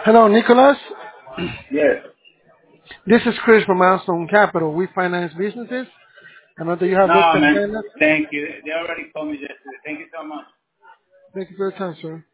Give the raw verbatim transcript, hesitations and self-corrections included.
Hello, Nicholas. Yes. This is Chris from Milestone Capital. We finance businesses. I know that you have looked No, at man. finance. Thank you. They already called me yesterday. Thank you so much. Thank you for your time, sir.